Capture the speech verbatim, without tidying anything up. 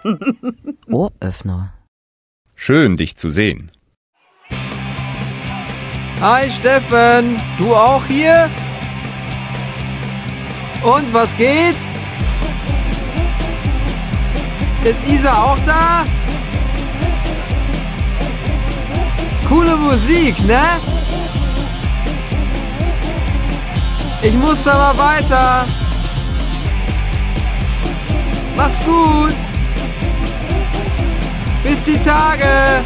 Ohröffner. Schön, dich zu sehen. Hi Steffen, du auch hier? Und was geht? Ist Isa auch da? Coole Musik, ne? Ich muss aber weiter. Mach's gut. Bis die Tage.